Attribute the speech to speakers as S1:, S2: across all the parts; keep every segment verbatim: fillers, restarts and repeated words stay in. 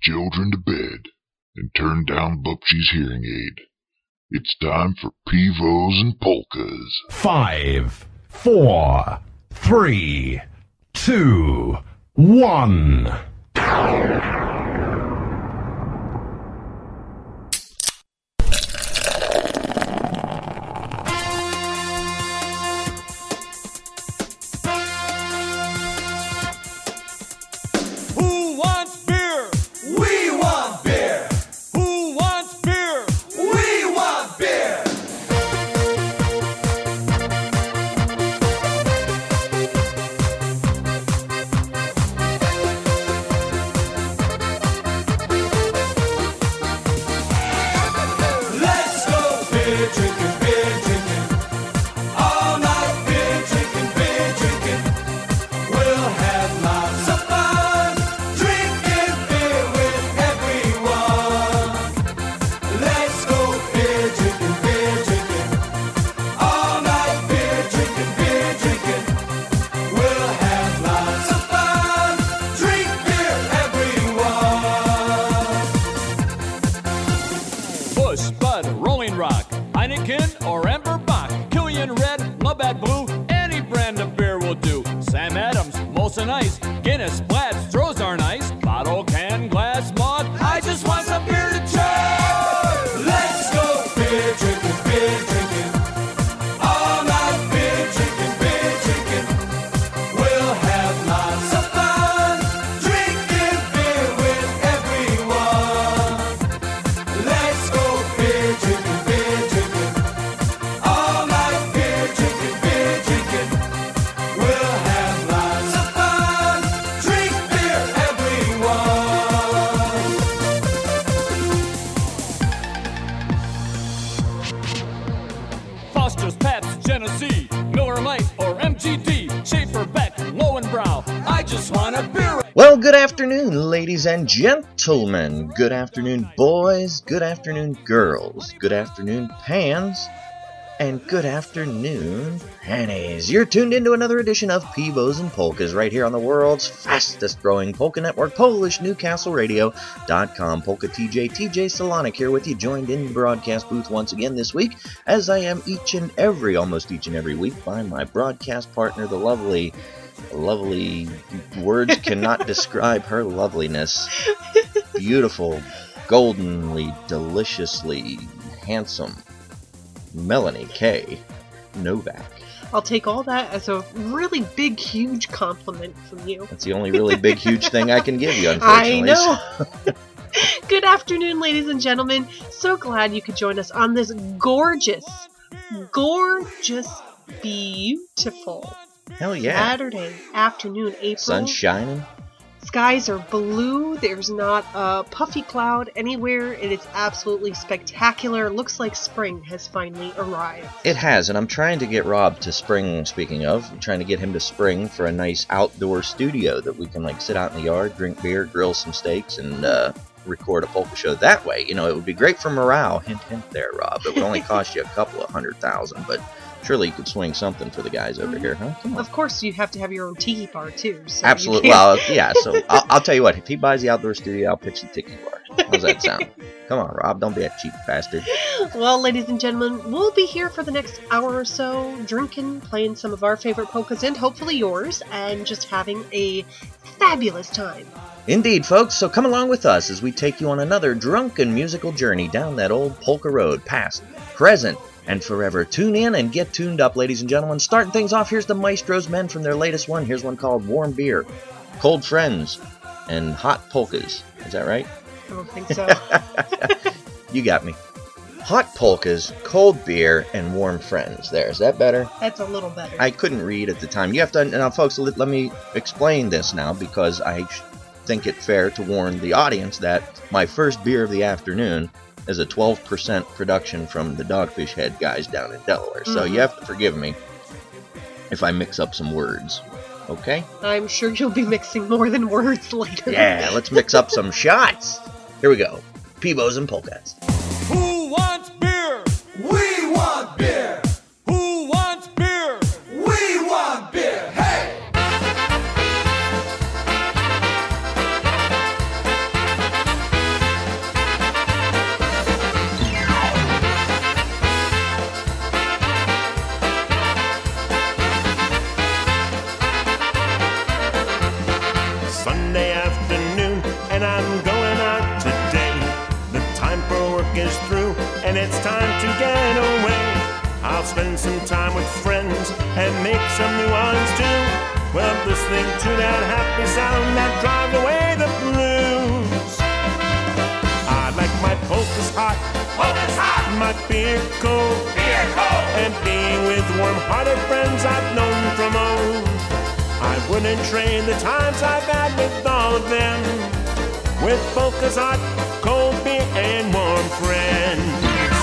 S1: children to bed and turn down Bubshy's hearing aid. It's time for Pivos and Polkas.
S2: Five, four, three, two, one.
S3: Well, good afternoon, ladies and gentlemen. Good afternoon, boys. Good afternoon, girls. Good afternoon, pans. And good afternoon, panties. You're tuned into another edition of Pivos and Polkas right here on the world's fastest growing polka network, Polish Newcastle Radio dot com. Polka T J, T J Salonik here with you, joined in the broadcast booth once again this week, as I am each and every, almost each and every week, by my broadcast partner, the lovely... Lovely, words cannot describe her loveliness. Beautiful, goldenly, deliciously handsome Melanie K. Novak.
S4: I'll take all that as a really big, huge compliment from you.
S3: That's the only really big, huge thing I can give you, unfortunately.
S4: I know. Good afternoon, ladies and gentlemen. So glad you could join us on this gorgeous, gorgeous, beautiful
S3: Hell yeah.
S4: Saturday afternoon, April.
S3: Sun's shining.
S4: Skies are blue. There's not a puffy cloud anywhere. It is absolutely spectacular. Looks like spring has finally arrived.
S3: It has, and I'm trying to get Rob to spring, speaking of, I'm trying to get him to spring for a nice outdoor studio that we can like sit out in the yard, drink beer, grill some steaks, and uh, record a polka show that way. You know, it would be great for morale. Hint, hint there, Rob. It would only cost you a couple of hundred thousand, but... surely you could swing something for the guys over here, huh? Come on.
S4: Of course, you have to have your own tiki bar, too. So
S3: Absolutely. Well, yeah, so I'll, I'll tell you what. If he buys the outdoor studio, I'll pitch the tiki bar. How's that sound? Come on, Rob. Don't be a cheap bastard.
S4: Well, ladies and gentlemen, we'll be here for the next hour or so, drinking, playing some of our favorite polkas, and hopefully yours, and just having a fabulous time.
S3: Indeed, folks. So come along with us as we take you on another drunken musical journey down that old polka road, past, present, and forever. Tune in and get tuned up, ladies and gentlemen. Starting things off, here's the Maestro's Men from their latest one. Here's one called Warm Beer, Cold Friends, and Hot Polkas. Is that right?
S4: I don't think so.
S3: You got me. Hot polkas, cold beer, and warm friends. There, is that better?
S4: That's a little better.
S3: I couldn't read at the time. You have to, now folks, let, let me explain this now, because I think it fair to warn the audience that my first beer of the afternoon is a twelve percent production from the Dogfish Head guys down in Delaware. So mm-hmm. you have to forgive me if I mix up some words. Okay?
S4: I'm sure you'll be mixing more than words later.
S3: Yeah, let's mix up some shots. Here we go. Pivos and Polkas.
S5: Who wants beer? We want beer. Who wants beer? We want beer. Hey!
S6: and I'm going out today. The time for work is through, and it's time to get away. I'll spend some time with friends and make some new ones too. Well, listening to that happy sound that drives away the blues. I like my polkas hot, polkas hot, my beer cold, beer cold, and being with warm-hearted friends I've known from old. I wouldn't trade the times I've had with all of them, with polkas hot, cold beer, and warm friends.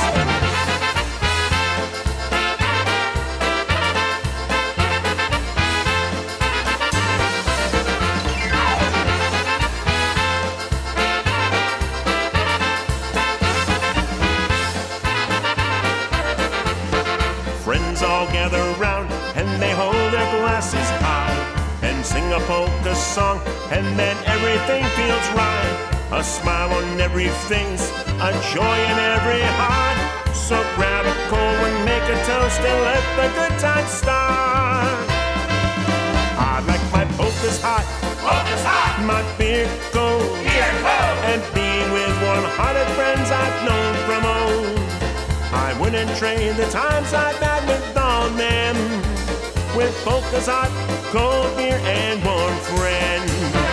S6: Friends all gather round and they hold their glasses high and sing a polka song, and then everything feels right. A smile on every face, a joy in every heart. So grab a cold one, make a toast, and let the good times start. I like my polkas hot, polkas hot, my beer cold, beer cold, and being with warm-hearted friends I've known from old. I wouldn't trade the times I've had with all them, with polkas hot, cold beer, and warm friends.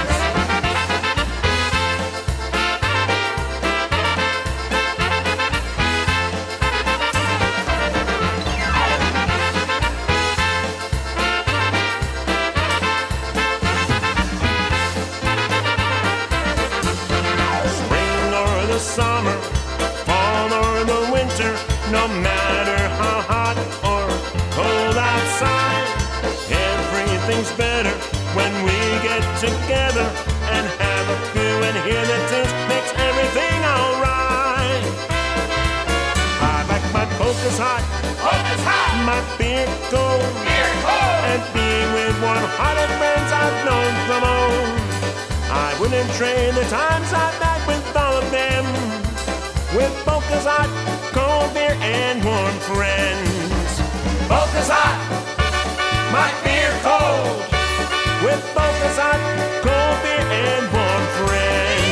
S6: Spring or the summer, fall or the winter, no matter how hot or cold outside, everything's better when we get together and have a few and hear the tunes, makes everything alright. I like my polkas hot, polkas hot, my beer cold, beer cold, and being with warm-hearted friends I've known from old. I wouldn't trade the times I've had with all of them, with polkas hot, cold beer, and warm friends. Polkas hot, my beer cold, with polkas hot, cold beer, and warm friends.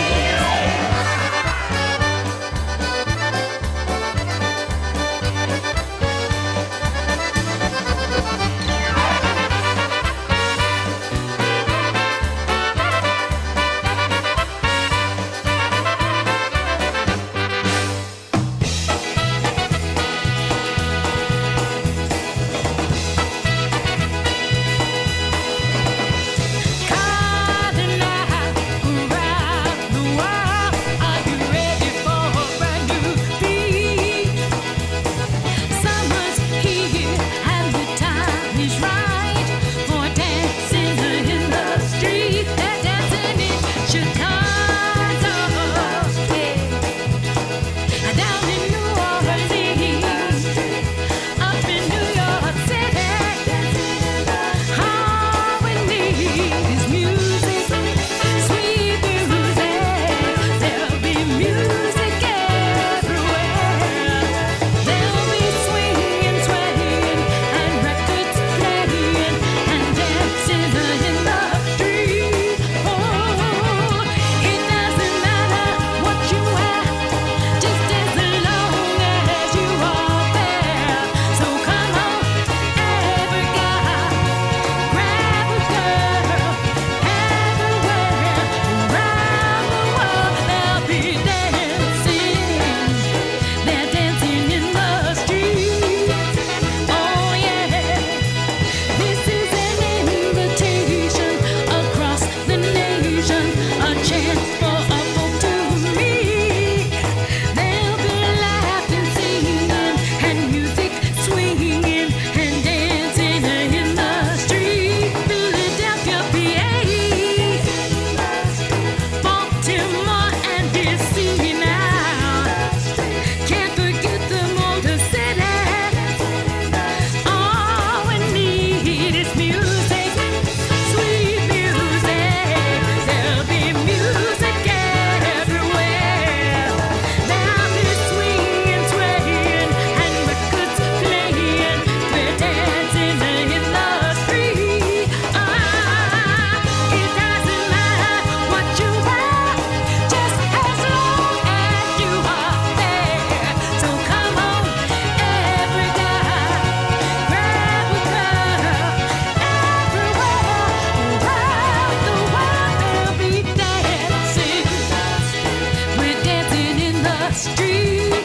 S7: the street.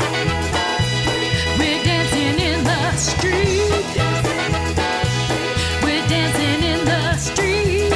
S7: We're dancing in the street. We're dancing in the street.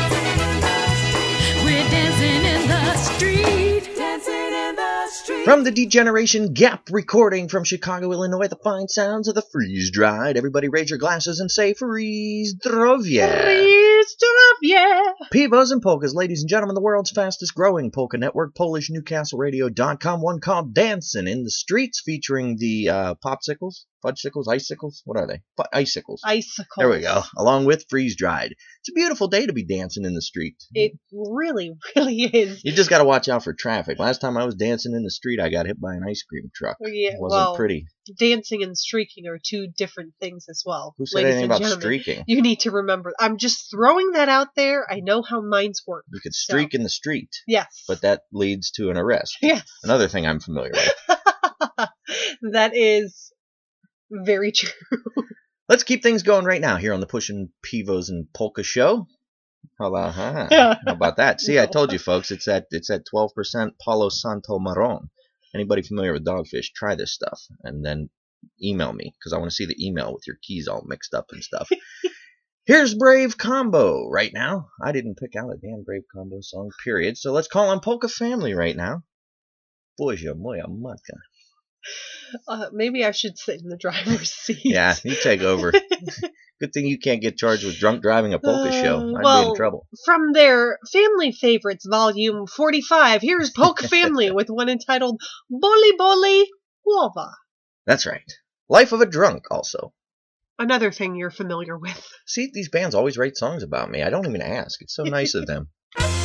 S7: We're dancing in the street. Dancing in the street.
S3: From the Degeneration Gap recording from Chicago, Illinois, the fine sounds of the Freeze Dried. Everybody raise your glasses and say Freeze Zdrowia.
S4: Freeze Zdrowia.
S3: Pivos and polkas, ladies and gentlemen, the world's fastest growing polka network, Polish Newcastle Radio dot com, one called Dancing in the Streets, featuring the uh, popsicles, fudgesicles, icicles, what are they? F- icicles.
S4: Icicles.
S3: There we go, along with Freeze Dried. It's a beautiful day to be dancing in the street.
S4: It really, really is.
S3: You just got to watch out for traffic. Last time I was dancing in the street, I got hit by an ice cream truck.
S4: Yeah,
S3: it wasn't
S4: well,
S3: pretty.
S4: Dancing and streaking are two different things as well.
S3: Who said
S4: ladies
S3: anything
S4: and
S3: about
S4: gentlemen.
S3: streaking?
S4: You need to remember. I'm just throwing that out there. I know how minds work.
S3: You could streak
S4: So,
S3: in the street,
S4: yes.
S3: but that leads to an arrest.
S4: Yes.
S3: Another thing I'm familiar with.
S4: That is very true.
S3: Let's keep things going right now here on the Pushin' Pivos and Polka Show. How about, huh? How about that? See, I told you, folks, it's at it's at twelve percent Palo Santo Marron. Anybody familiar with Dogfish, try this stuff, and then email me, because I want to see the email with your keys all mixed up and stuff. Here's Brave Combo right now. I didn't pick out a damn Brave Combo song, period. So let's call on Polka Family right now. Boja moja matka.
S4: Uh, maybe I should sit in the driver's seat.
S3: Yeah, you take over. Good thing you can't get charged with drunk driving a polka show.
S4: Uh,
S3: I'd
S4: well,
S3: be in trouble.
S4: From their Family Favorites, Volume forty-five, here's Polka Family with one entitled Boli Boli Głowa.
S3: That's right. Life of a Drunk, also.
S4: Another thing you're familiar with.
S3: See, these bands always write songs about me. I don't even ask. It's so nice of them.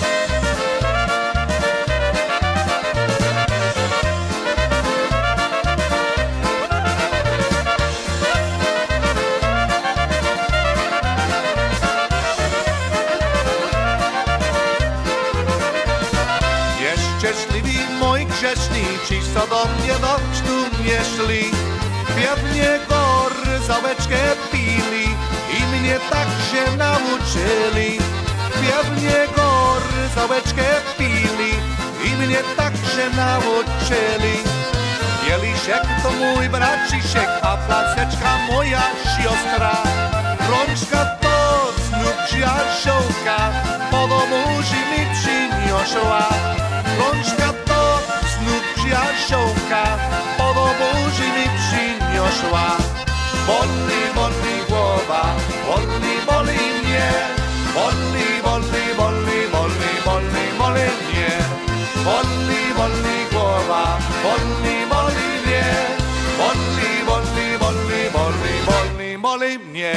S8: Szczęśliwi moi grzeszni, ci co do mnie do chrztu nie szli, pewnie gorzałeczkę pili i mnie tak się nauczyli. Pewnie gorzałeczkę pili i mnie tak się nauczyli. Kieliszek to mój braciszek, a placeczka moja siostra. Rączka to znów przyjaciółka, po domu mi przyniosła. Rączka to znów przyjaciółka, po domu mi przyniosła. Boli, boli głowa, boli, boli mnie. Boli, boli, boli, boli, boli, boli mnie. Boli, boli głowa, boli, boli mnie. Boli, boli, boli, boli, boli, boli mnie.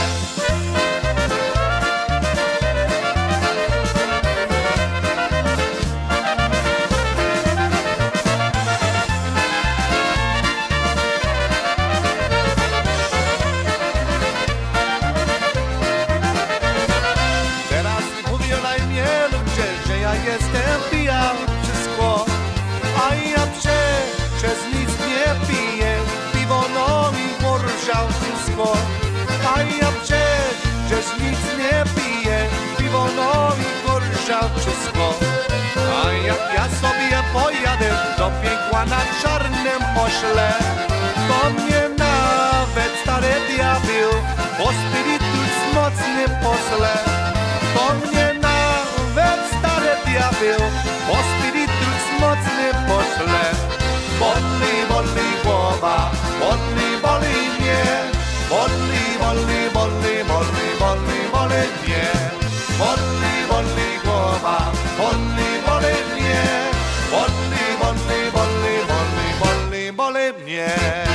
S8: Jestem pijany przez szkło, a ja przecież nic nie piję. Piwo no i worszał wszystko, a ja przecież nic nie piję. Piwo no i worszał wszystko. A jak ja sobie pojadę do piekła na czarnym ośle, to mnie nawet stary diabeł po spirytus mocnym posle. To mnie diabeł, bo spirytus mocny pośle. Boli, boli głowa, boli, boli mnie. Boli, boli, boli, boli, boli, boli mnie. Boli, boli głowa, boli, boli mnie. Boli, boli, boli, boli, boli, boli mnie.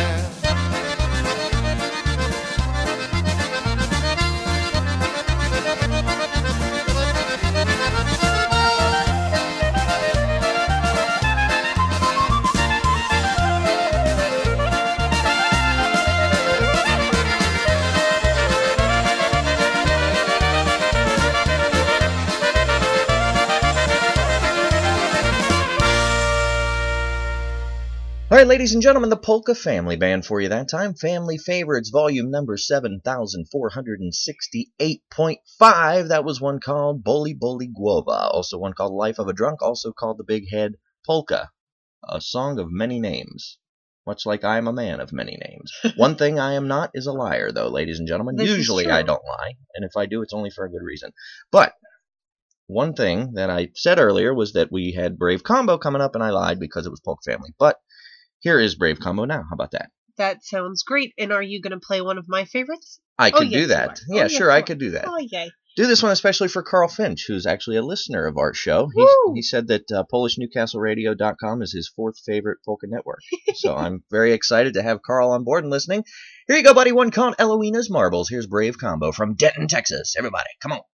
S3: All right, ladies and gentlemen, the Polka Family Band for you that time. Family Favorites, volume number seven thousand four hundred sixty-eight point five. That was one called Boli Boli Głowa. Also one called Life of a Drunk, also called The Big Head Polka. a song of many names, much like I am a man of many names. One thing I am not is a liar, though, ladies and gentlemen.
S4: This is
S3: Usually
S4: true.
S3: I don't lie, and if I do, it's only for a good reason. But one thing that I said earlier was that we had Brave Combo coming up, and I lied because it was Polk Family. But here is Brave Combo now. How about that?
S4: That sounds great. And are you going to play one of my favorites?
S3: I
S4: Oh,
S3: could
S4: yes,
S3: do
S4: you
S3: that.
S4: are.
S3: Yeah,
S4: Oh, yes,
S3: sure,
S4: you
S3: I
S4: are.
S3: could do that.
S4: Oh, yay.
S3: Do this one especially for Carl Finch, who's actually a listener of our show. He,
S4: Woo!
S3: he said that uh, Polish Newcastle Radio dot com is his fourth favorite polka network. So I'm very excited to have Carl on board and listening. Here you go, buddy. One called Eloina's Marbles. Here's Brave Combo from Denton, Texas. Everybody, come on.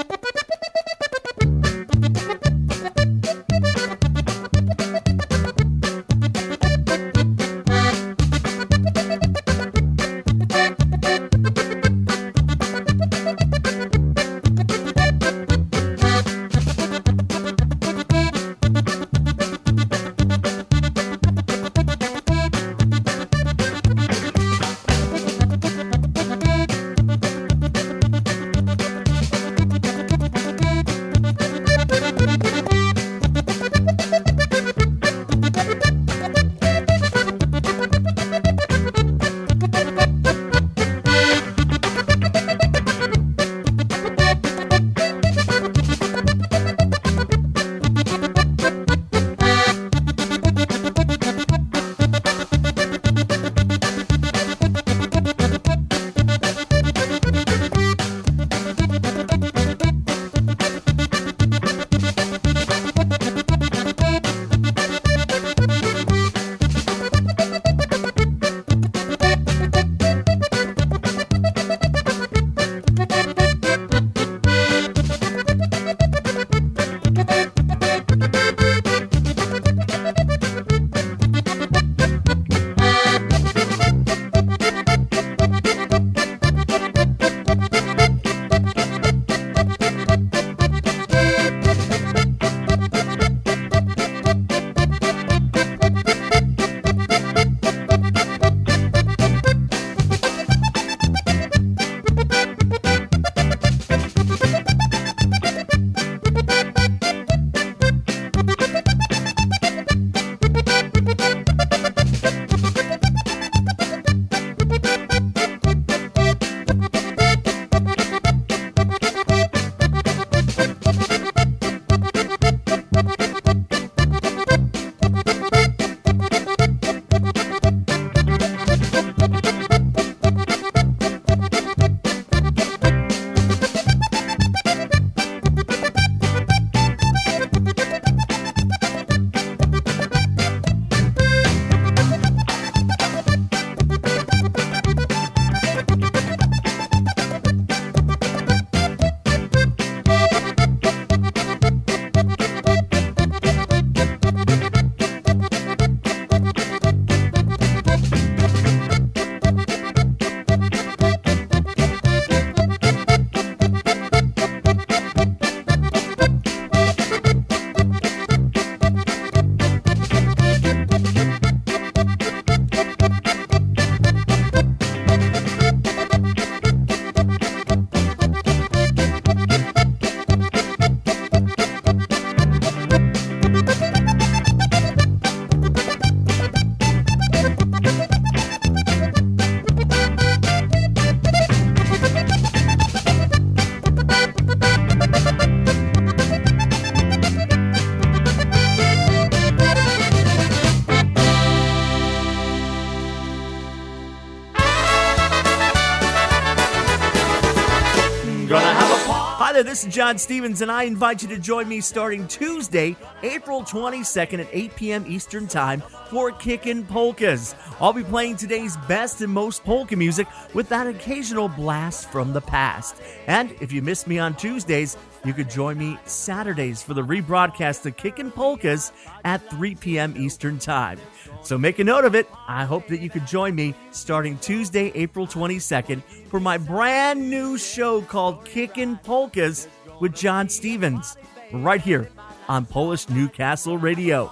S9: there, this is John Stevens, and I invite you to join me starting Tuesday, April twenty-second at eight p.m. Eastern Time for Kickin' Polkas. I'll be playing today's best and most polka music with that occasional blast from the past. And if you miss me on Tuesdays, you could join me Saturdays for the rebroadcast of Kickin' Polkas at three p.m. Eastern Time. So make a note of it. I hope that you could join me starting Tuesday, April twenty-second for my brand new show called Kickin' Polkas with John Stevens, right here on Polish Newcastle Radio.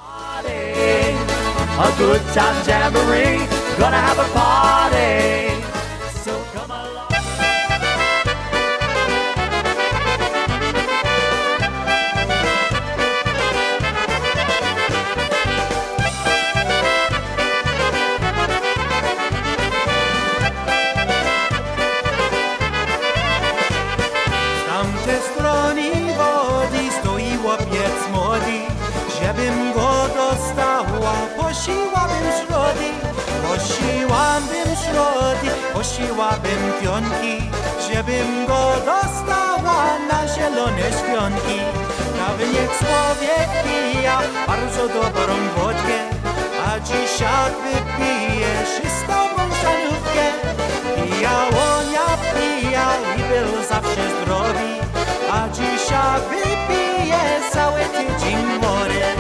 S5: A good time jamboree, gonna have a party, so come along.
S8: dostała, prosiłabym środy, prosiłabym środy, prosiłabym pionki, żebym go dostała na zielone śpionki. Dawniej człowiek pija bardzo dobrą wódkę, a dzisiaj wypije czystą bąszanówkę. Pijał, ja pijał i był zawsze zdrowy, a dzisiaj wypije cały tydzień morę.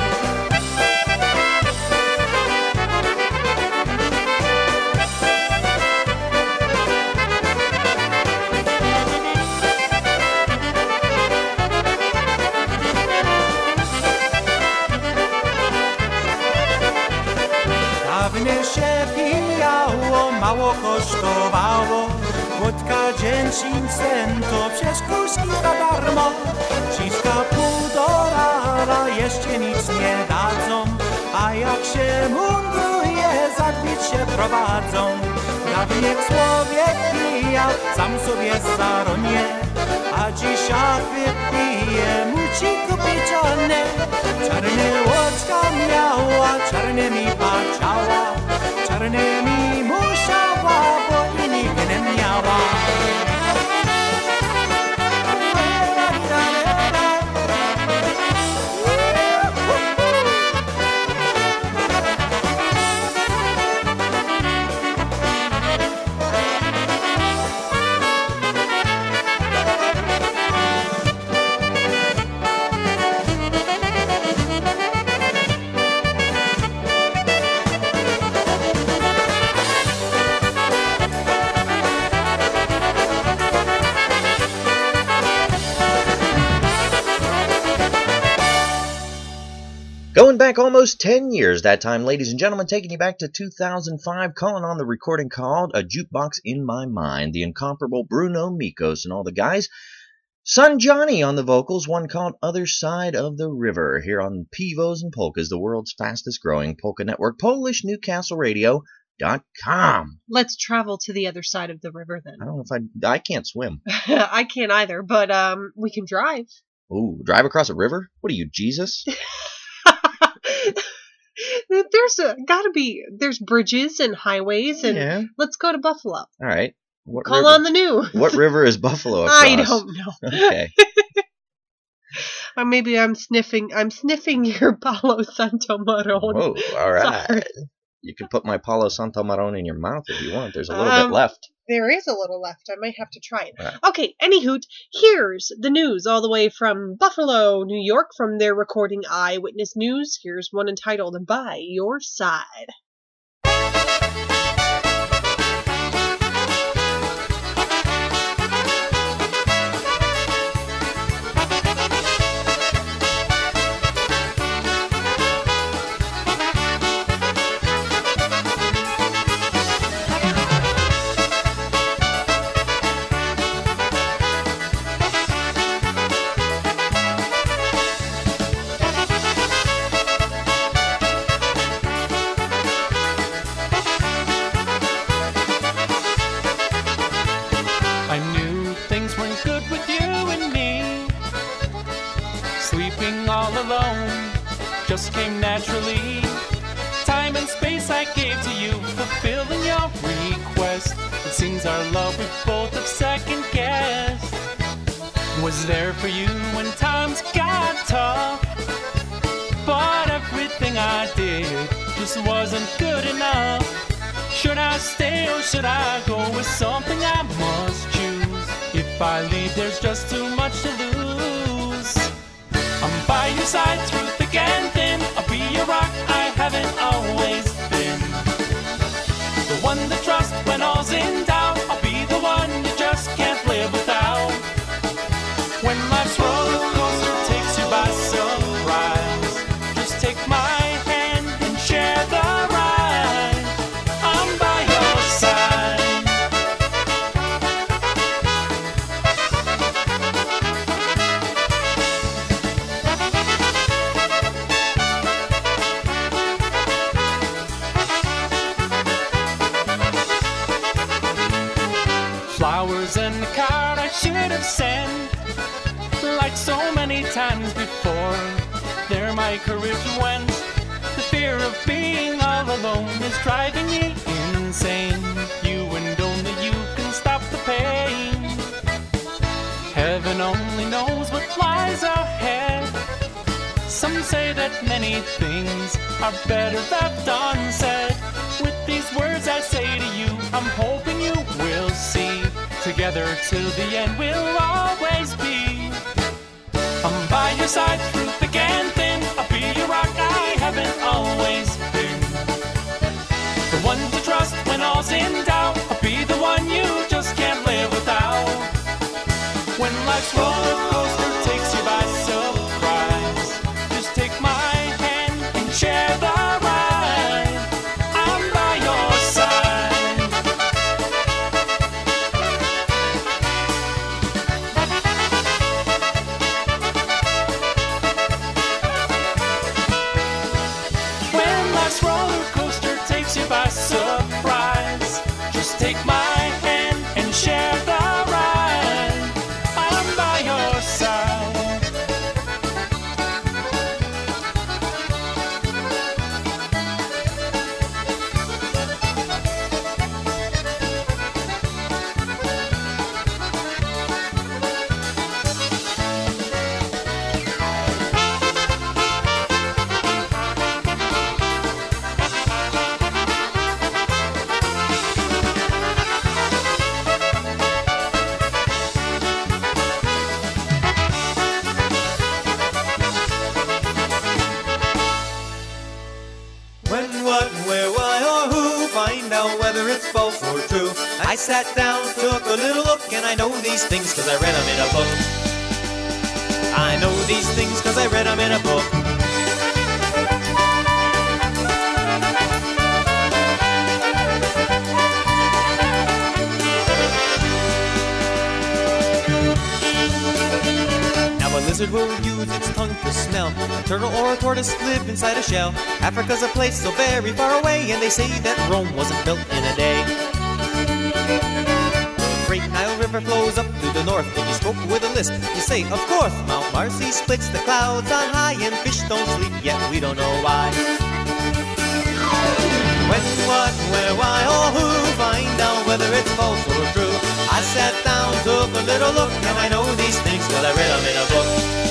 S8: Dawniej się pijało, mało kosztowało, wódka dziesięć centów, przez kruszki za darmo. Ciska pół dolara, jeszcze nic nie dadzą, a jak się mundruje, zadbić się prowadzą. Dawniej człowiek pijał, sam sobie zaronie, a dzisiaj wypije, musi kupić one. Czarne łoczka miała, czarnymi patrzała, czarnymi musiała, bo innych nie miała.
S3: Going back almost ten years that time, ladies and gentlemen, taking you back to two thousand five, calling on the recording called A Jukebox in My Mind, the incomparable Bruno Mikos and all the guys. Son Johnny on the vocals, one called Other Side of the River, here on Pivos and Polkas, the world's fastest growing polka network, Polish Newcastle Radio dot com.
S4: Let's travel to the other side of the river then.
S3: I don't know if I, I can't swim.
S4: I can't either, but um, we can drive.
S3: Ooh, drive across a river? What are you, Jesus?
S4: There's a, gotta be, there's bridges and highways, and
S3: yeah.
S4: Let's go to Buffalo.
S3: All right. What
S4: Call
S3: river,
S4: on the news.
S3: What river is Buffalo across?
S4: I don't know.
S3: Okay.
S4: Or maybe I'm sniffing, I'm sniffing your Palo Santo Marron.
S3: Whoa, all right.
S4: Sorry.
S3: You can put my Palo Santo Marron in your mouth if you want. There's a little
S4: um,
S3: bit left.
S4: There is a little left. I might have to try it.
S3: Right.
S4: Okay, anyhoot, here's the news all the way from Buffalo, New York, from their recording Eyewitness News. Here's one entitled By Your Side.
S10: Just came naturally. Time and space I gave to you, fulfilling your request. It seems our love we both have second guessed. Was there for you when times got tough, but everything I did just wasn't good enough. Should I stay or should I go with something I must choose? If I leave, there's just too much to lose. I'm by your side through thick and thin. I'll be your rock, I haven't always been the one to trust when all's in doubt. I'll be the one you just can't live without. When life's roller coaster takes you by surprise, just take my hand and share the ride. I'm by your side. Flowers and the card I should have sent, like so many times before. There my courage went. The driving me insane. You and only you can stop the pain. Heaven only knows what lies ahead. Some say that many things are better left unsaid. With these words I say to you, I'm hoping you will see. Together till the end we'll always be. I'm by your side through thick and thin. I'll be your rock, I haven't always been. The one to trust when all's in doubt. I'll be the one you just can't live without. When life's roller coaster takes you by surprise, just take my hand and share the ride. I'm by your side. When life's roller coaster takes you by surprise, just take my hand and share the ride. I'm by your side.
S8: When, what, where, why, or who, find out whether it's false or true. I sat down, took a little look, and I know these things cause I read them in a book. I know these things cause I read them in a book. Now a lizard will use its tongue to smell. A turtle or a tortoise live inside a shell. Africa's a place so very far away, and they say that Rome wasn't built in a day. The great Nile River flows up to the north. If you spoke with a lisp, you say, of course. Mount Marcy splits the clouds on high, and fish don't sleep, yet we don't know why. When, what, where, why, or who, find out whether it's false or true. I sat down, took a little look, and I know these things cause I read them in a book.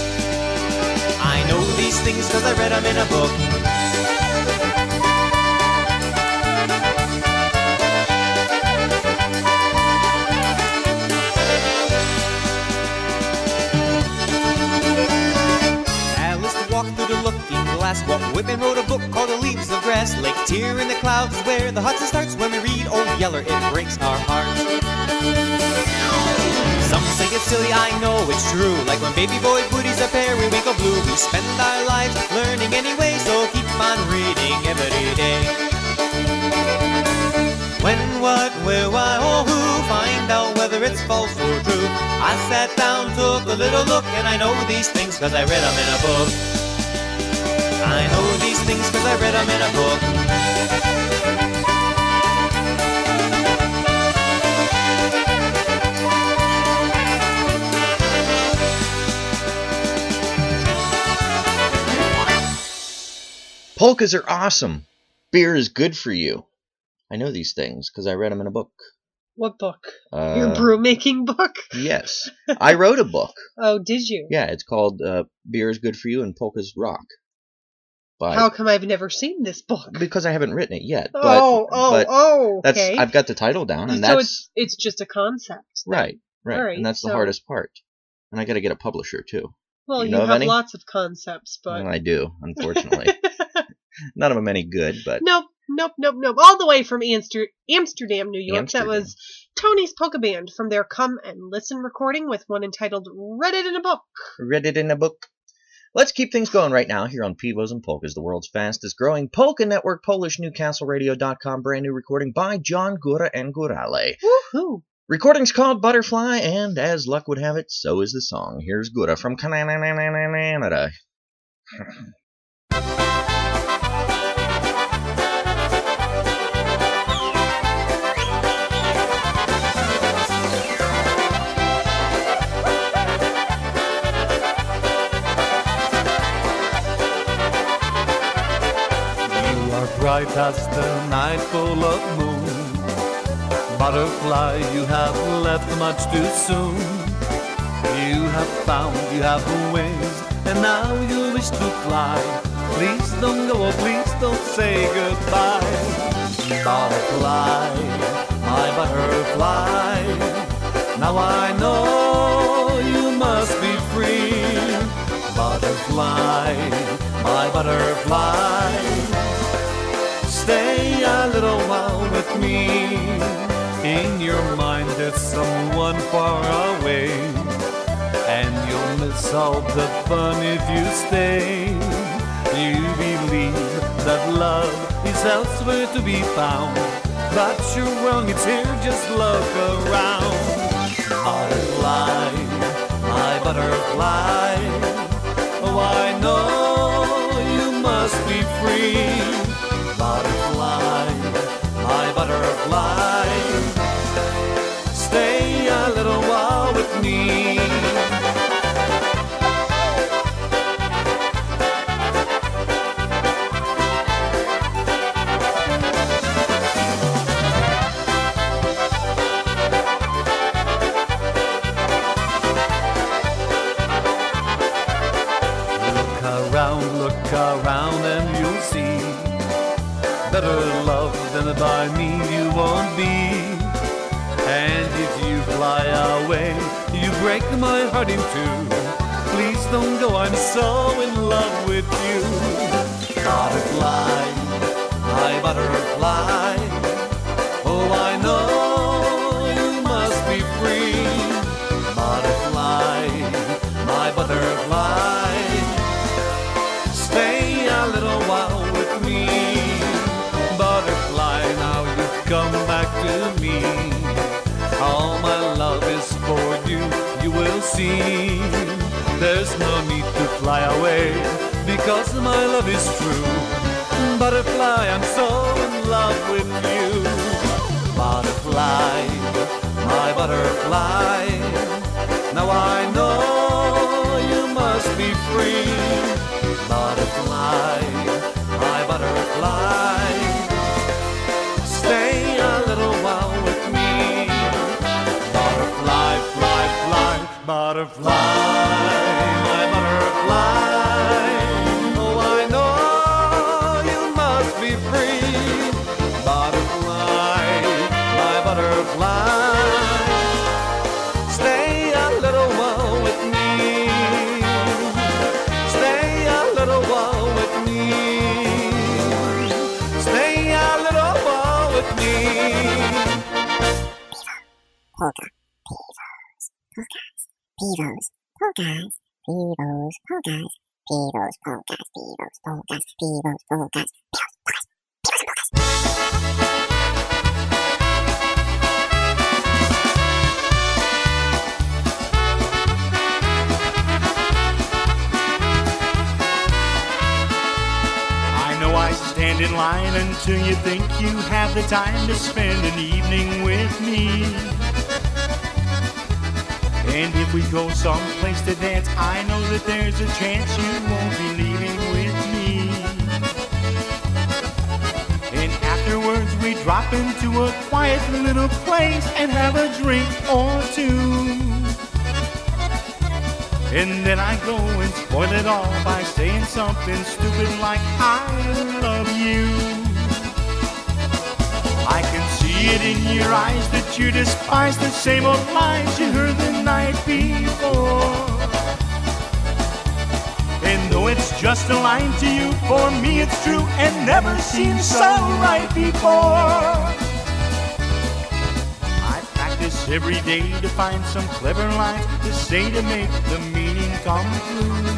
S8: I know these things cause I read them in a book. Alice walked through the looking glass. Walt Whitman wrote a book called The Leaves of Grass. Lake Tear in the clouds is where the Hudson starts. When we read Old Yeller, it breaks our hearts. Some say it's silly, I know it's true. Like when baby boy booties are periwinkle blue. We spend our lives learning anyway, so keep on reading every day. When, what, where, why, or who, find out whether it's false or true. I sat down, took a little look, and I know these things cause I read them in a book. I know these things cause I read them in a book.
S3: Polkas are awesome. Beer is good for you. I know these things because I read them in a book.
S4: What book?
S3: Uh,
S4: Your brew making book?
S3: Yes. I wrote a book.
S4: Oh, did you?
S3: Yeah, it's called uh, Beer is Good for You and Polkas Rock. By,
S4: How come I've never seen this book?
S3: Because I haven't written it yet. But,
S4: oh, oh,
S3: but
S4: oh,
S3: that's,
S4: okay.
S3: I've got the title down, and
S4: so
S3: that's...
S4: it's, it's just a concept.
S3: Right, right.
S4: All right,
S3: and that's the
S4: so-
S3: hardest part. And I got to get a publisher, too.
S4: Well,
S3: You
S4: you,
S3: know of
S4: have
S3: any?
S4: lots of concepts, but...
S3: Well, I do, unfortunately. None of them any good, but...
S4: Nope, nope, nope, nope. All the way from Amster- Amsterdam, New York.
S3: Amsterdam.
S4: That was Tony's Polka Band from their Come and Listen recording with one entitled Read It in a Book.
S3: Read it in a book. Let's keep things going right now here on Pivos and Polkas, the world's fastest growing polka network, Polish Newcastle Radio dot com, brand new recording by John Gura and Gurale.
S4: Woohoo!
S3: Recording's called Butterfly, and as luck would have it, so is the song. Here's Gura from Canada.
S8: bright as the night full of moon. Butterfly, you have left much too soon. You have found, you have wings, and now you wish to fly. Please don't go, oh, please don't say goodbye. Butterfly, my butterfly, now I know you must be free. Butterfly, my butterfly, stay a little while with me. In your mind there's someone far away, and you'll miss all the fun if you stay. You believe that love is elsewhere to be found, but you're wrong, it's here, just look around. Butterfly, my butterfly, oh I know you must be free. Butterfly, my butterfly, stay a little while with me. Look around and you'll see better love than by me you won't be. And if you fly away, you break my heart in two. Please don't go, I'm so in love with you. Butterfly, my butterfly, oh I know you must be free. Butterfly, my butterfly, stay a little while with me. Butterfly, now you've come back to me. All my love is for you, you will see. There's no need to fly away, because my love is true. Butterfly, I'm so in love with you. Butterfly, my butterfly, now I know you must be free. Butterfly, my butterfly, stay a little while with me. Butterfly, fly, fly, butterfly, my butterfly, oh I know you must be free. Butterfly, my butterfly, stay a little while with me. Stay a little while with me. Stay a little while with me.
S11: Polka, Pivos, polkas, Pivos, polkas, Pivos, polkas, Pivos, polkas, Pivos, polkas, Pivos, polkas.
S6: Stand in line until you think you have the time to spend an evening with me. And if we go someplace to dance, I know that there's a chance you won't be leaving with me. And afterwards we drop into a quiet little place and have a drink or two. And then I go and spoil it all by saying something stupid like I love you. I can see it in your eyes that you despise the same old lines you heard the night before. And though it's just a line to you, for me it's true and never seemed so right before. Every day to find some clever lines to say to make the meaning come through.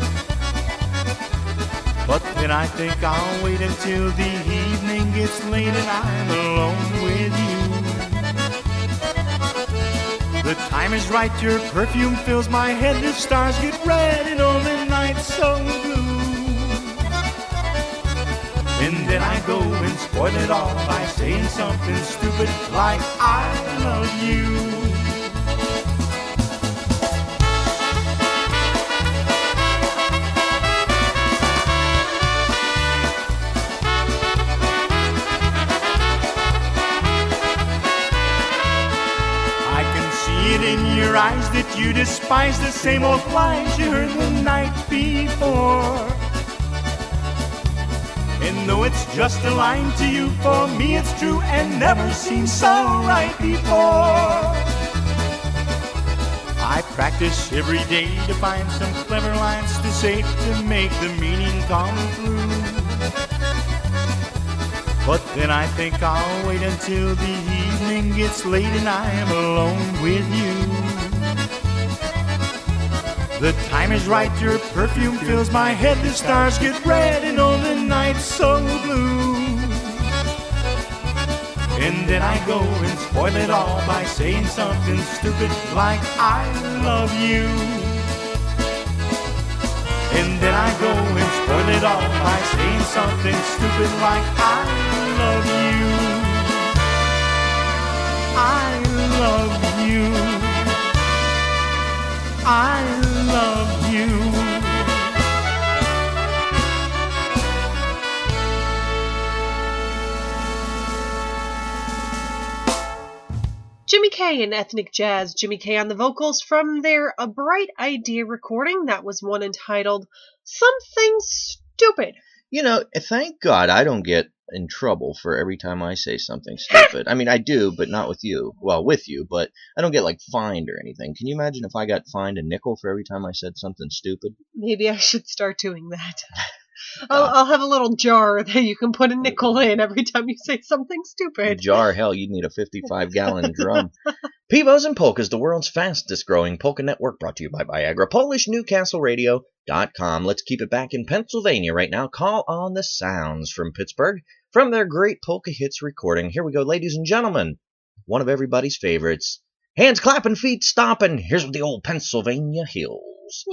S6: But then I think I'll wait until the evening gets late and I'm alone with you. The time is right, your perfume fills my head, the stars get red and all the night's so blue. And then I go and spoil it all by saying something stupid like I love you.
S12: your eyes that you despise the same old lies you heard the night before. And though it's just a line to you, for me it's true and never seemed so right before. I practice every day to find some clever lines to say to make the meaning come through. But then I think I'll wait until the evening gets late and I am alone with you. The time is right, your perfume fills my head, the stars get red and all the night's so blue. And then I go and spoil it all by saying something stupid like I love you. And then I go and spoil it all by saying something stupid like I love you. I love you. I love you.
S4: Jimmy Kay and Ethnic Jazz. Jimmy Kay on the vocals from their A Bright Idea recording. That was one entitled Something Stupid.
S3: You know, thank God I don't get in trouble for every time I say something stupid. I mean, I do, but not with you. Well, with you, but I don't get, like, fined or anything. Can you imagine if I got fined a nickel for every time I said something stupid?
S4: Maybe I should start doing that. I'll, I'll have a little jar that you can put a nickel in every time you say something stupid.
S3: Jar, hell, you'd need a fifty-five gallon drum. Pivos and Polkas, the world's fastest growing polka network, brought to you by Viagra, Polish Newcastle Radio dot com. Let's keep it back in Pennsylvania right now. Call on the sounds from Pittsburgh from their great polka hits recording. Here we go, ladies and gentlemen. One of everybody's favorites. Hands clapping, feet stomping. Here's the old Pennsylvania Hills.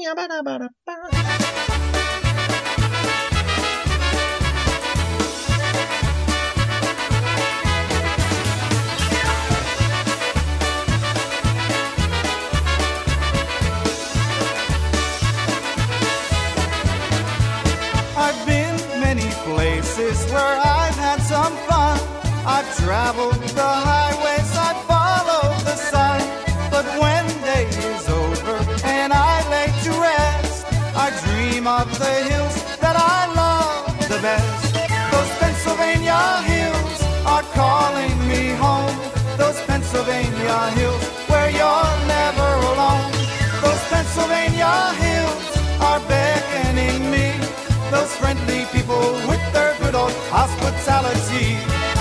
S8: I've been many places where I've had some fun. I've traveled the highways, I've followed the sun. But when day is over and I lay to rest, I dream of the hills that I love the best. Those Pennsylvania hills are calling me home. Those Pennsylvania hills where you're never alone. Those Pennsylvania hills are beckoning me. Those friendly people with their good old hospitality.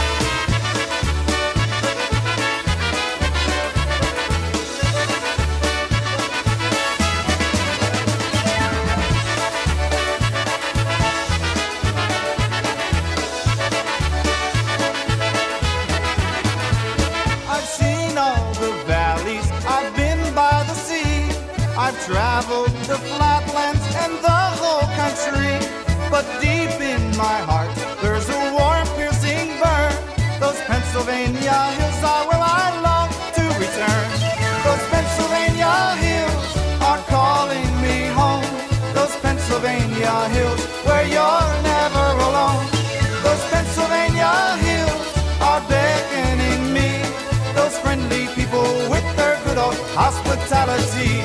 S8: I've seen all the valleys, I've been by the sea, I've traveled the flatlands and the whole country. But deep in my heart, there's a warm, piercing burn. Those Pennsylvania hills are where I long to return. Those Pennsylvania hills are calling me home. Those Pennsylvania hills where you're never alone. Those Pennsylvania hills are beckoning me. Those friendly people with their good old hospitality.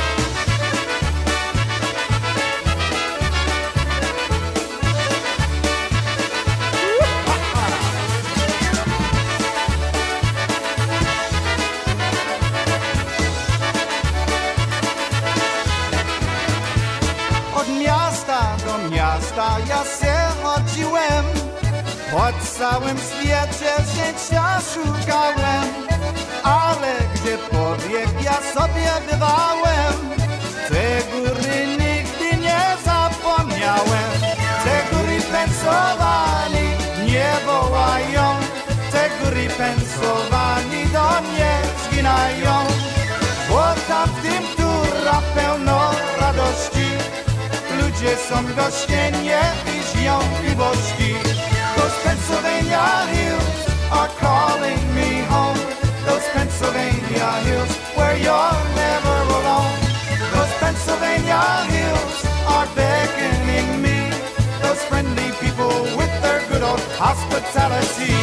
S8: Ja się chodziłem, po całym świecie życia szukałem, ale gdzie pobieg ja sobie bywałem, te góry nigdy nie zapomniałem. Te góry Pensylwanii nie wołają, te góry Pensylwanii do mnie zginają, bo tam w tym tura pełno radości. Ludzie są gościnnie i żyją miłości. Those Pennsylvania hills are calling me home. Those Pennsylvania hills where you're never alone. Those Pennsylvania hills are beckoning me. Those friendly people with their good old hospitality.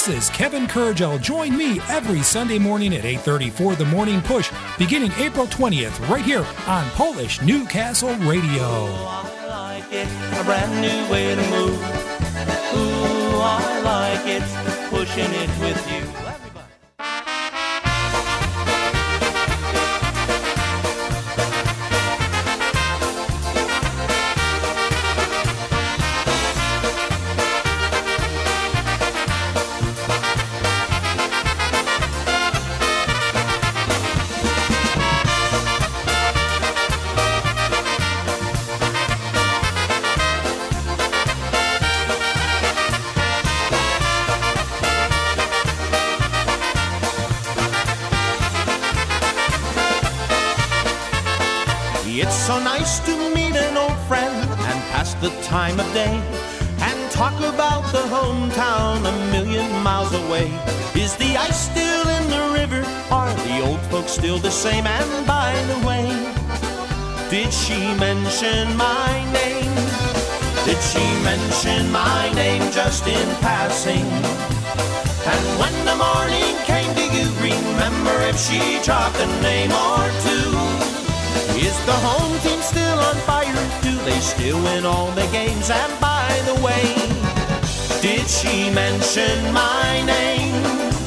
S13: This is Kevin Kurgel. Join me every Sunday morning at eight thirty for the Morning Push, beginning April twentieth, right here on Polish Newcastle Radio.
S10: I like it, a brand new way to move. Ooh, I like it, pushing it with you.
S8: It's so nice to meet an old friend and pass the time of day and talk about the hometown a million miles away. Is the ice still in the river? Are the old folks still the same? And by the way, did she mention my name? Did she mention my name just in passing? And when the morning came, do you remember if she dropped a name or two? Is the home team still on fire? Do they still win all the games? And by the way, did she mention my name?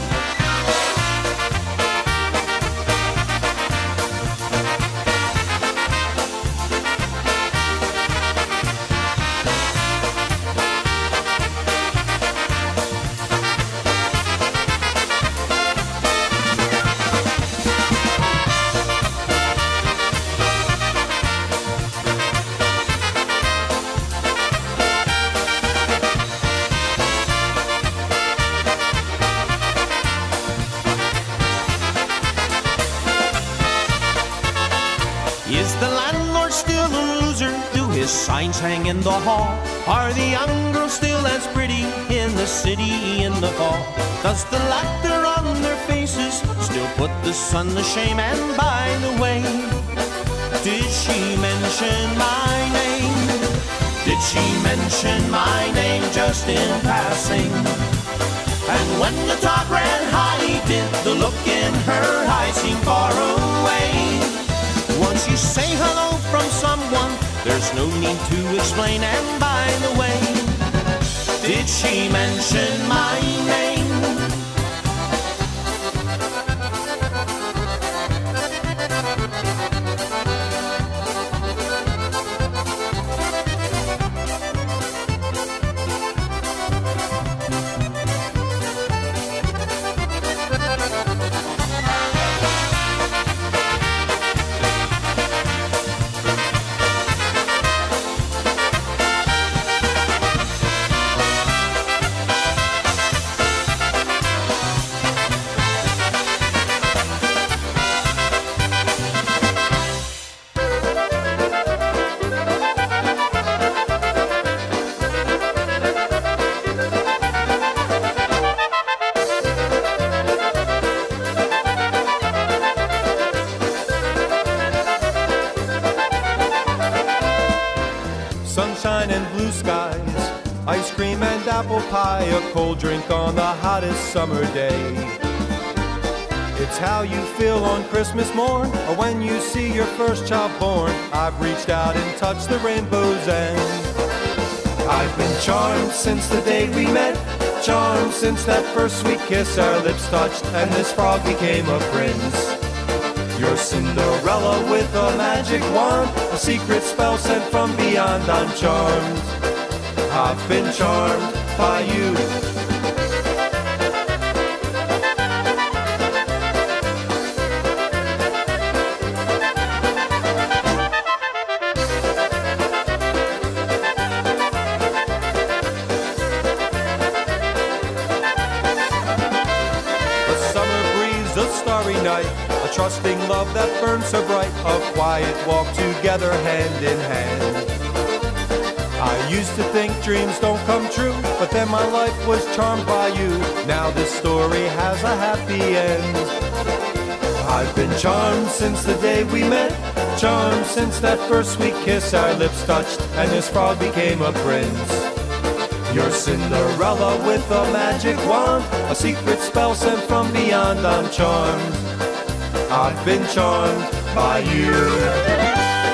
S8: Is the landlord still a loser? Do his signs hang in the hall? Are the young girls still as pretty in the city in the fall? Does the laughter on their faces still put the sun to shame? And by the way, did she mention my name? Did she mention my name just in passing? And when the talk ran high, did the look in her eyes seem far away? Once you say hello from someone, there's no need to explain. And by the way, did she mention my name?
S14: Sunshine and blue skies, ice cream and apple pie, a cold drink on the hottest summer day. It's how you feel on Christmas morn, or when you see your first child born. I've reached out and touched the rainbow's end. I've been charmed since the day we met, charmed since that first sweet kiss our lips touched, and this frog became a prince. You're Cinderella with a magic wand, a secret spell sent from beyond. I'm charmed, I've been charmed by you. A summer breeze, a starry night, a trusting love that burns so bright, a quiet walk together hand in hand. I used to think dreams don't come true, but then my life was charmed by you. Now this story has a happy end. I've been charmed since the day we met, charmed since that first sweet kiss our lips touched, and this frog became a prince. You're Cinderella with a magic wand, a secret spell sent from beyond. I'm charmed, I've been charmed by you.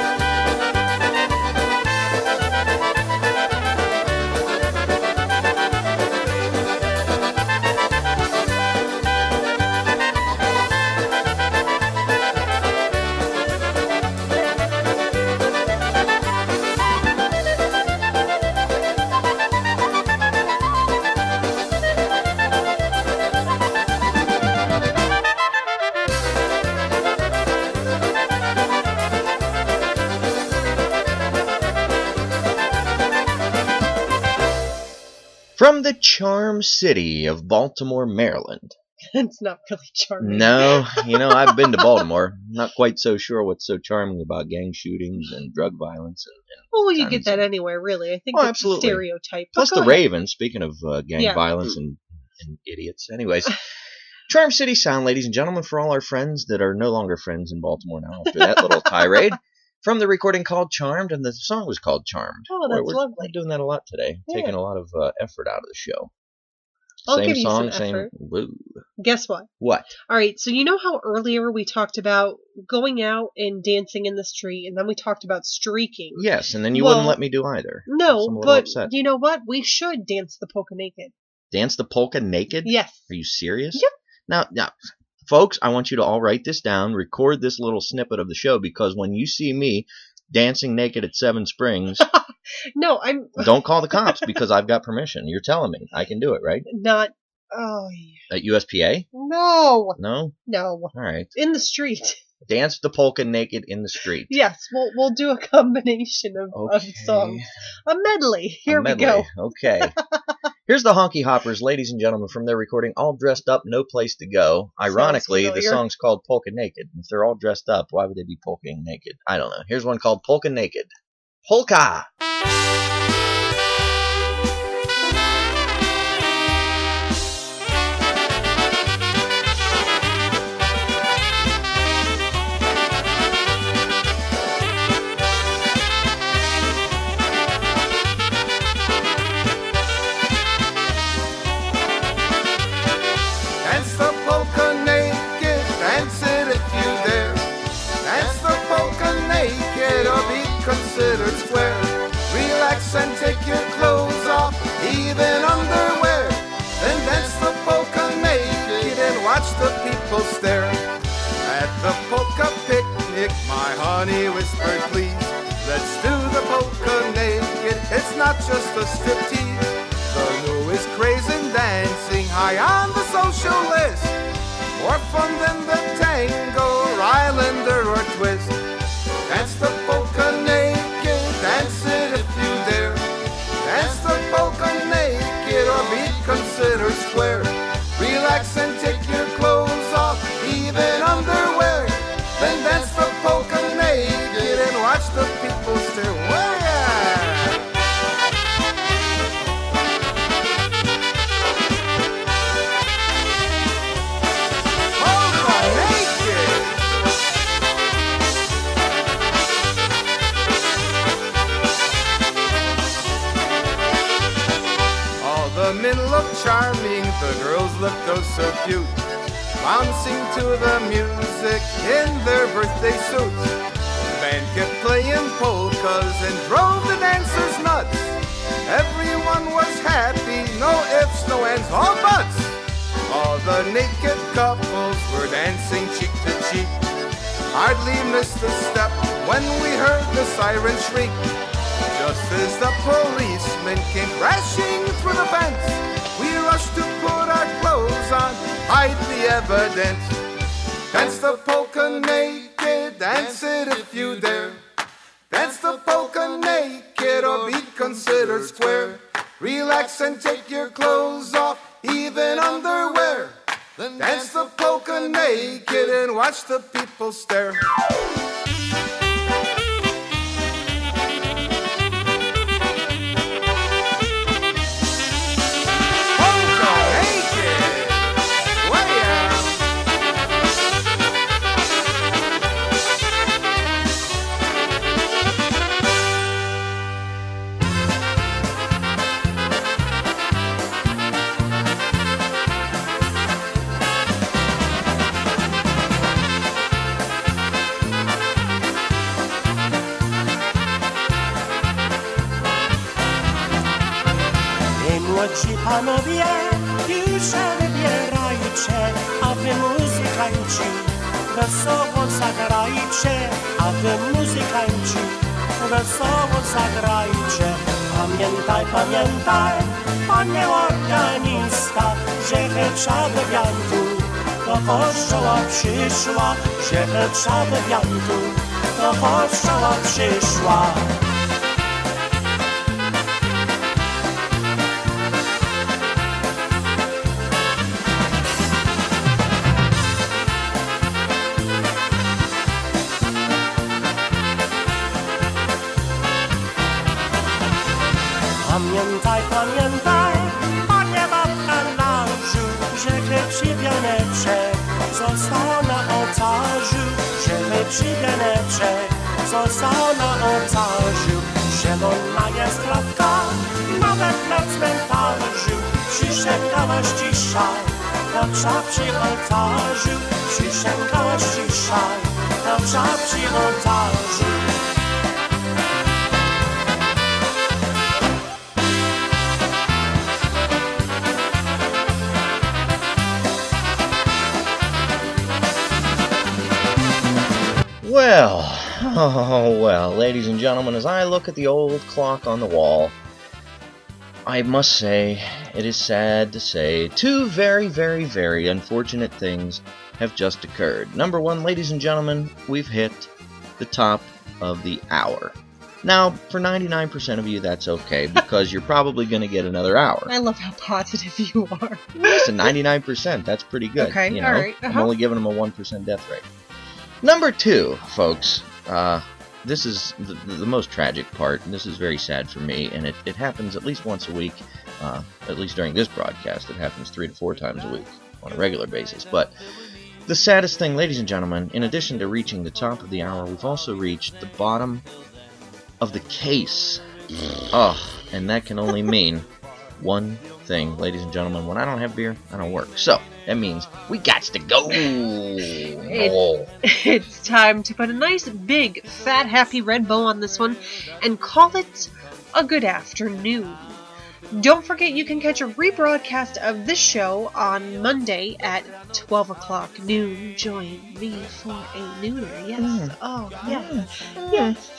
S3: From the Charm City of Baltimore, Maryland.
S4: It's not really charming.
S3: No, you know, I've been to Baltimore. Not quite so sure what's so charming about gang shootings and drug violence. And, and
S4: well, you get that anywhere, really. I think
S3: oh,
S4: it's
S3: absolutely.
S4: a stereotype.
S3: Plus the
S4: ahead.
S3: Raven, speaking of uh, gang
S4: Yeah.
S3: violence and, and idiots. Anyways, Charm City Sound, ladies and gentlemen, for all our friends that are no longer friends in Baltimore now after that little tirade. From the recording called Charmed, and the song was called Charmed.
S4: Oh, that's
S3: we're, we're
S4: lovely.
S3: doing that a lot today,
S4: Yeah.
S3: taking a lot of uh, effort out of the show.
S4: I'll
S3: same
S4: give you
S3: song,
S4: some
S3: same.
S4: effort.
S3: Woo.
S4: Guess what?
S3: What?
S4: All right, so you know how earlier we talked about going out and dancing in the street, and then we talked about streaking?
S3: Yes, and then you
S4: Well,
S3: wouldn't let me do either. So I'm a
S4: No,
S3: little
S4: but
S3: upset.
S4: you know what? We should dance the polka naked.
S3: Dance the polka naked?
S4: Yes.
S3: Are you serious?
S4: Yep.
S3: Now, now, folks, I want you to all write this down, record this little snippet of the show, because when you see me dancing naked at Seven Springs,
S4: No, I'm
S3: don't call the cops because I've got permission. You're telling me I can do it, right?
S4: not. Oh, yeah.
S3: At U S P A?
S4: No.
S3: No?
S4: No.
S3: All right.
S4: In the street.
S3: Dance the polka naked in the street.
S4: Yes, we'll we'll do a combination of, of
S3: Okay.
S4: songs. A medley. Here
S3: A
S4: we
S3: medley.
S4: go.
S3: Okay. Here's the Honky Hoppers, ladies and gentlemen, from their recording All Dressed Up, No Place to Go. Ironically, the
S4: familiar.
S3: song's called Polka Naked. If they're all dressed up, why would they be polking naked? I don't know. Here's one called Polka Naked. Polka!
S8: Dance the polka naked, dance it if you dare. Dance the polka naked or be considered square. Relax and take your clothes off, even underwear. Then dance the polka naked and watch the people stare. At the polka picnic, my honey whispered, please, let's do the polka naked. It's not just a striptease. The newest craze in dancing, high on the social list. More fun than the tango, Rylander or twist. Dance the polka naked, dance it if you dare. Dance the polka naked or be considered square. Relax and take your clothes off, even underwear. Then dance the polka naked and watch the people stare. Well, yeah. All the men look charming, the girls look oh so cute, bouncing to the music in their birthday suits. The band kept playing polkas and drove the dancers nuts. Everyone was happy, no ifs, no ands, all buts. All the naked couples were dancing cheek to cheek. Hardly missed a step when we heard the siren shriek. Just as the policeman came crashing through the fence, we rushed to put our clothes on, hide the evidence. Dance the polka naked, dance it if you dare. Dance the polka naked or be considered square. Relax and take your clothes off, even underwear. Then dance the polka naked and watch the people stare. Polka naked, way out.
S15: ci panowie już wybierajcie, a wy muzykanci wesoło zagrajcie, a wy muzykanci wesoło zagrajcie. Pamiętaj, pamiętaj, panie organista, że hecza do wiantu do kościoła przyszła, że hecza do wiantu do kościoła przyszła. Pamiętaj, pamiętaj, panie bakalarzu, że przy wianeczek został na ołtarzu, że przy wianeczek został na ołtarzu. Zielona jest trawka, nawet na cmentarzu, przysięgałaś dzisiaj, dobrze przy ołtarzu, przysięgałaś dzisiaj, dobrze przy ołtarzu.
S3: Well, oh well, ladies and gentlemen, as I look at the old clock on the wall, I must say, it is sad to say, two very, very, very unfortunate things have just occurred. Number one, ladies and gentlemen, we've hit the top of the hour. Now, for ninety-nine percent of you, that's okay, because you're probably going to get another hour.
S4: I love how positive you are.
S3: Listen, ninety-nine percent, that's pretty good.
S4: Okay,
S3: you know?
S4: all right. Uh-huh.
S3: I'm only giving them a one percent death rate. Number two, folks, uh, this is the, the most tragic part, and this is very sad for me, and it, it happens at least once a week, uh, at least during this broadcast. It happens three to four times a week on a regular basis. But the saddest thing, ladies and gentlemen, in addition to reaching the top of the hour, we've also reached the bottom of the case. Oh, and that can only mean one thing, ladies and gentlemen. When I don't have beer, I don't work. So that means we got to go.
S4: It, it's time to put a nice, big, fat, happy red bow on this one and call it a good afternoon. Don't forget you can catch a rebroadcast of this show on Monday at twelve o'clock noon. Join me for a nooner. Yes. Mm. Oh, yes. Mm.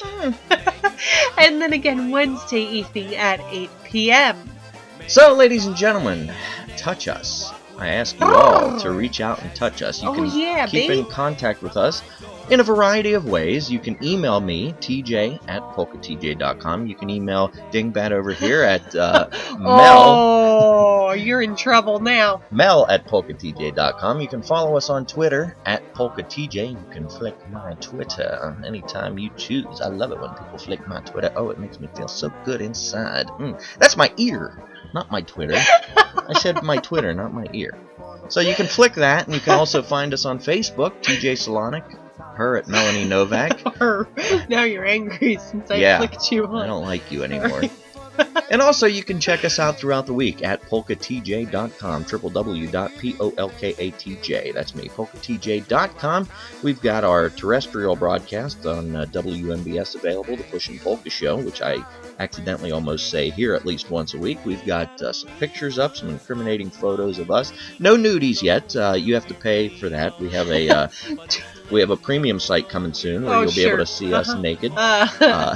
S4: Yes. And then again Wednesday evening at eight p.m.
S3: So, ladies and gentlemen, touch us. I ask you all to reach out and touch us. You
S4: oh,
S3: can
S4: yeah,
S3: keep
S4: baby.
S3: in contact with us in a variety of ways. You can email me, T J at polka T J dot com. You can email Dingbat over here at uh, Mel.
S4: Oh, you're in trouble now.
S3: Mel at polka T J dot com. You can follow us on Twitter at polka T J. You can flick my Twitter anytime you choose. I love it when people flick my Twitter. Oh, it makes me feel so good inside. Mm, that's my ear, not my Twitter. I said my Twitter, not my ear. So you can flick that, and you can also find us on Facebook, T J Solonic, her at Melanie Novak.
S4: Her. Now you're angry since I
S3: yeah,
S4: flicked you on.
S3: I don't like you anymore. And also you can check us out throughout the week at polka T J dot com, w w w dot polka That's me, polka T J dot com. We've got our terrestrial broadcast on uh, W M B S available, the Push and Polka Show, which I accidentally almost say here at least once a week. We've got uh, some pictures up, some incriminating photos of us. No nudies yet. Uh, you have to pay for that. We have a uh, we have a premium site coming soon where
S4: oh,
S3: you'll be
S4: sure.
S3: able to see
S4: uh-huh.
S3: us naked.
S4: Uh,
S3: uh,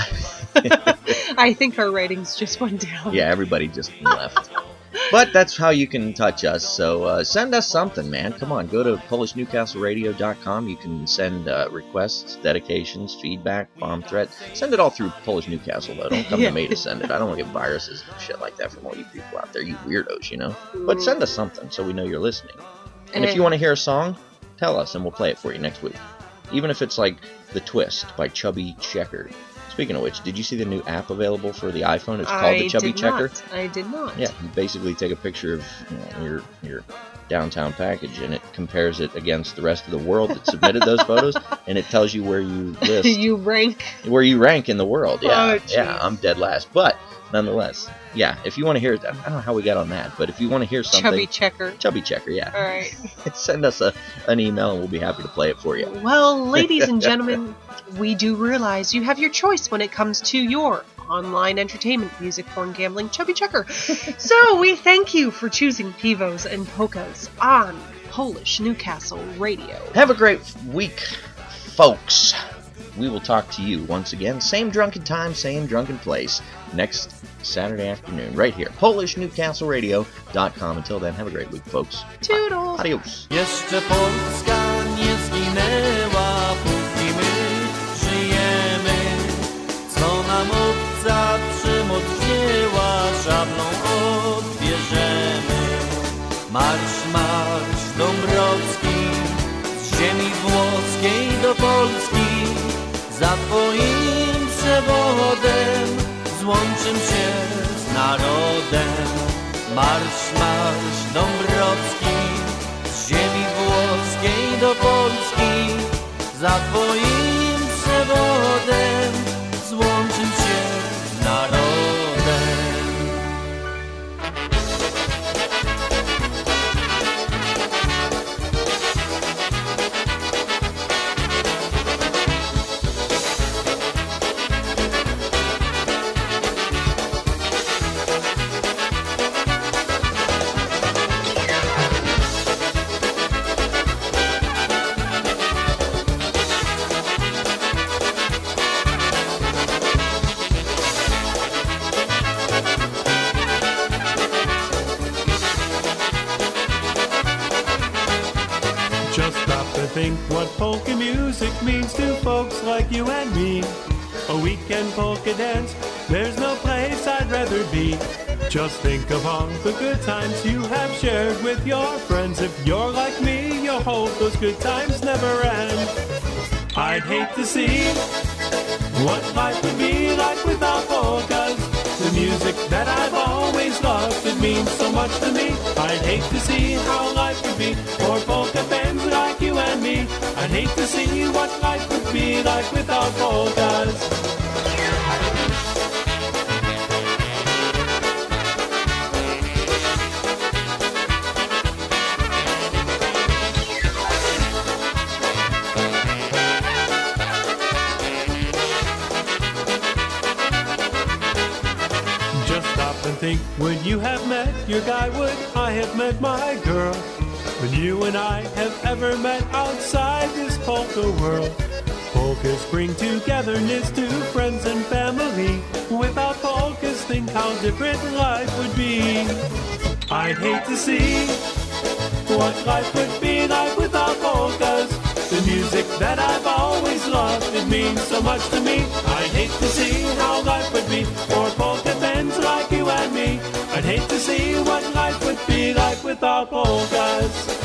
S4: I think our ratings just went down.
S3: Yeah, everybody just left. But that's how you can touch us. So uh, send us something, man. Come on, go to Polish Newcastle Radio dot com. You can send uh, requests, dedications, feedback, bomb threat. Send it all through Polish Newcastle, though. Don't come
S4: Yeah.
S3: to me to send it. I don't want to get viruses and shit like that from all you people out there, you weirdos, you know? But send us something so we know you're listening. And if you want to hear a song, tell us and we'll play it for you next week. Even if it's like The Twist by Chubby Checker. Speaking of which, did you see the new app available for the iPhone? It's called
S4: I
S3: the Chubby
S4: did
S3: Checker.
S4: Not. I did not.
S3: Yeah, you basically take a picture of you know, your your downtown package, and it compares it against the rest of the world that submitted those photos, and it tells you where you list,
S4: you rank,
S3: where you rank in the world. Yeah,
S4: oh,
S3: yeah, I'm dead last, but nonetheless, yeah. If you want to hear, I don't know how we got on that, but if you want to hear something,
S4: Chubby Checker,
S3: Chubby Checker, yeah.
S4: All right,
S3: send us a an email, and we'll be happy to play it for you.
S4: Well, ladies and gentlemen, we do realize you have your choice when it comes to your online entertainment, music, porn, gambling, chubby chucker. So we thank you for choosing Pivos and Polkas on Polish Newcastle Radio.
S3: Have a great week, folks. We will talk to you once again, same drunken time, same drunken place, next Saturday afternoon, right here, Polish Newcastle Radio dot com. Until then, have a great week, folks.
S4: Toodles.
S3: Adios.
S16: Jeszcze Polska nie zginęła, póki my żyjemy. Co nam obca przymocniła, szablą odbierzemy. Marsz, marsz Dąbrowski, z ziemi włoskiej do Polski. Za twoim przewodem złączym się z narodem. Marsz, marsz Dąbrowski, z ziemi włoskiej do Polski. Za twoim przewodem złączym się z narodem.
S10: Think what polka music means to folks like you and me. A weekend polka dance, there's no place I'd rather be. Just think of all the good times you have shared with your friends. If you're like me, you'll hope those good times never end. I'd hate to see what life would be like without polkas. The music that I've always loved, it means so much to me. I'd hate to see how life would be for polka fans like you and me. I'd hate to see what life would be like without polkas. Think, would you have met your guy? Would I have met my girl? Would you and I have ever met outside this polka world? Polkas bring togetherness to friends and family. Without polkas, think how different life would be. I'd hate to see what life would be like without polkas. The music that I've always loved, it means so much to me. I'd hate to see how life would be for polka fans like you and me. I'd hate to see what life would be like without polkas.